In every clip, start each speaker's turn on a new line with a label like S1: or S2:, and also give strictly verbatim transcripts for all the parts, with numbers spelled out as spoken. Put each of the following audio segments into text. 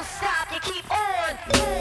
S1: stop, you keep on.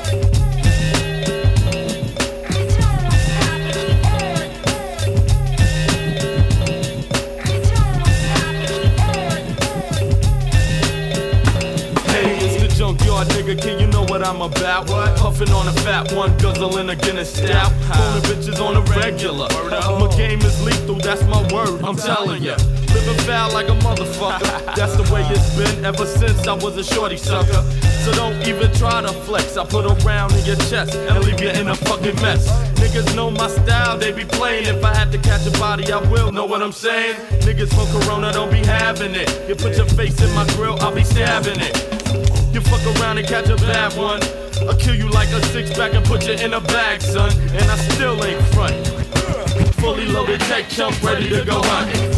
S2: Junkyard nigga, can you know what I'm about? What? Puffin' on a fat one, guzzling a Guinness stout. Pulling bitches on a regular. My game is lethal, that's my word, I'm telling ya. Living foul like a motherfucker, that's the way it's been ever since I was a shorty sucker. So don't even try to flex, I put a round in your chest and leave you in a fucking mess. Niggas know my style, they be playing. If I had to catch a body, I will, know what I'm saying? Niggas from Corona don't be having it. You put your face in my grill, I'll be stabbing it. You fuck around and catch a bad one, I'll kill you like a six-pack and put you in a bag, son. And I still ain't front. Fully loaded tech chump, ready to go hunting.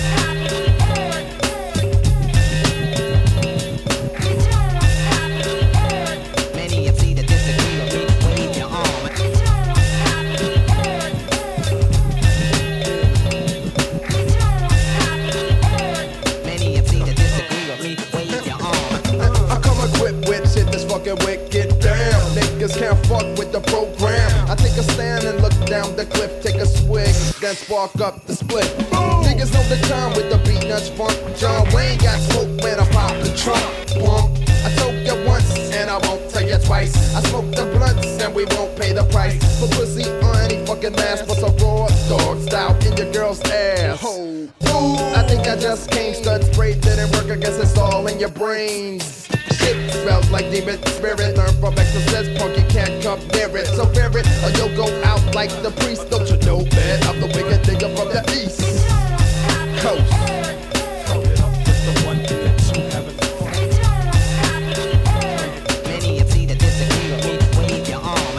S3: Wicked damn, niggas can't fuck with the program. I take a stand and look down the cliff, take a swig, then spark up the split. Boom. Niggas know the time with the beat nuts funk. John Wayne got smoke when I pop the trunk. Pump. I told you once and I won't tell you twice. I smoke the blunts and we won't pay the price for pussy or any fucking mask. What's a raw dog style in your girl's ass? Ooh, I think I just came stud sprayed, didn't work. I guess it's all in your brains. Shit smells like demon spirit. Learn from exorcist, punk, you can't come near it. So fear it, or you'll go out like the priest. Don't you know, man? I'm the wicked nigga from the east coast.
S4: Many have seen that disagree with me. Wave your arm.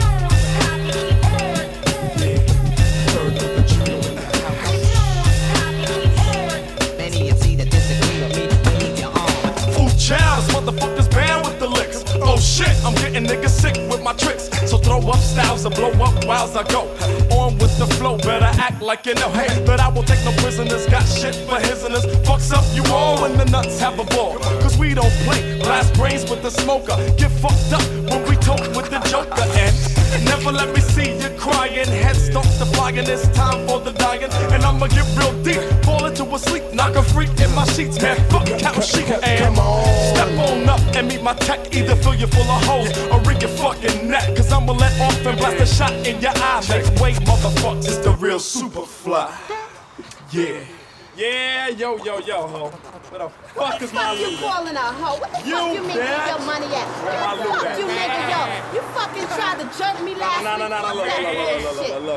S4: Many have seen that disagree with me. Wave your arm.
S5: Food child, this motherfucker's banned with the licks. Oh shit, I'm getting niggas sick with my tricks. So throw up styles and blow up whiles I go. On with the flow, better act like you know. Hey, but I will take no prisoners. Got shit for his and us. Fucks up you all when the nuts have a ball. Cause we don't play, blast brains with the smoker. Get fucked up when we talk with the joker. And never let me see you crying. Head start to flying, it's time for the dying. And I'ma get real deep, fall into a sleep. Knock a freak in my sheets, man. Fuck count sheep. And step on up and meet my tech. Either fill you full of holes or rig your fucking neck. Cause I'ma let off and blast a shot in your eye. Next way, motherfuckers, it's the real Superfly. Yeah. Yeah, yo, yo, yo, ho. What the fuck is my
S6: What the fuck you
S5: loot?
S6: calling a hoe? What the
S5: You
S6: fuck you mean
S5: bitch.
S6: where your money at?
S5: Where my
S6: Man,
S5: loot
S6: fuck
S5: at?
S6: you, nigga, yo. You fucking tried to jerk me last
S5: No, no,
S6: week.
S5: no, no,
S6: Fuck
S5: look,
S6: that
S5: look, look, look,
S6: bullshit.
S5: look, look.